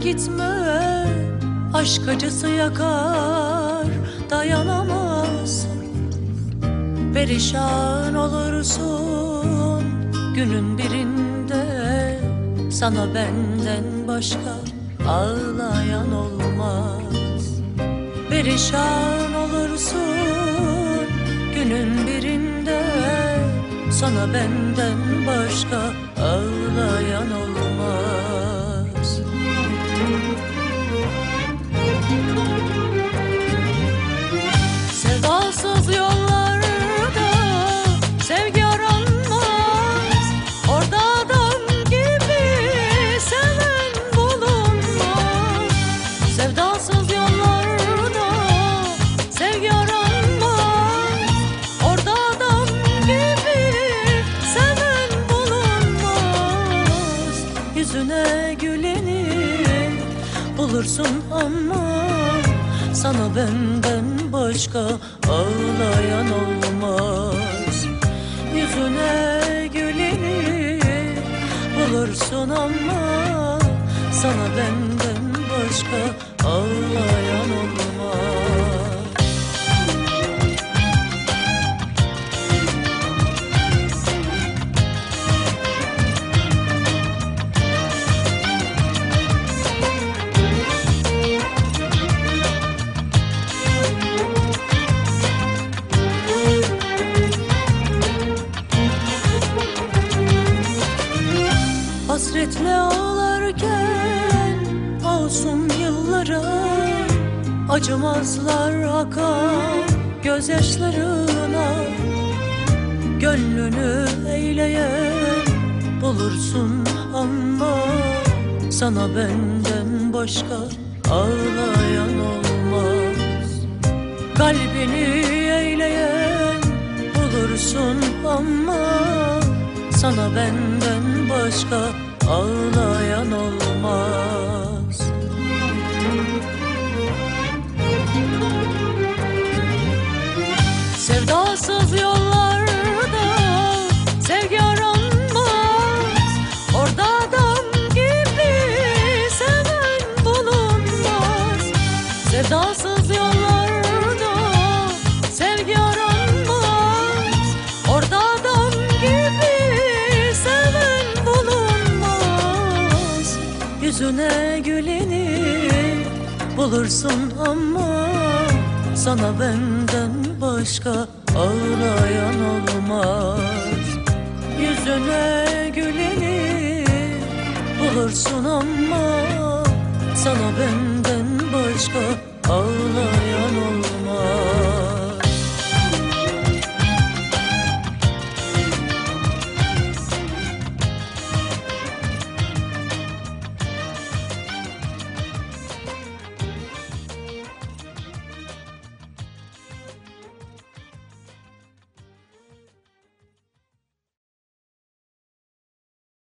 gitme, aşk acısı yakar, dayanamazsın. Perişan olursun günün birinde, sana benden başka ağlayan olmaz. Perişan olursun günün birinde, sana benden başka ağlayan olmaz. Sevdasız yollarda sevgi aranmaz, orada adam gibi seven bulunmaz. Sevdasız yollarda sevgi aranmaz, orada adam gibi seven bulunmaz. Yüzüne güleni bulursun ama sana benden başka ağlayan olmaz. Yüzüne güleni bulursun ama sana benden başka ağlayan olmaz. Hasretle ağlarken olsun yıllara, acımazlar akan gözyaşlarına. Gönlünü eğleyen bulursun ama sana benden başka ağlayan olmaz. Kalbini eğleyen bulursun ama sana benden başka ağlayan olmaz. Sevdasız yollarda sevgi aranmaz, orada adam gibi seven bulunmaz. Sevdasız yollarda sevgi aranmaz, orada adam gibi seven bulunmaz. Yüzüne güleni bulursun ama sana benden başka ağlayan olmaz. Yüzüne güleni bulursun ama sana benden başka ağlayan olmaz.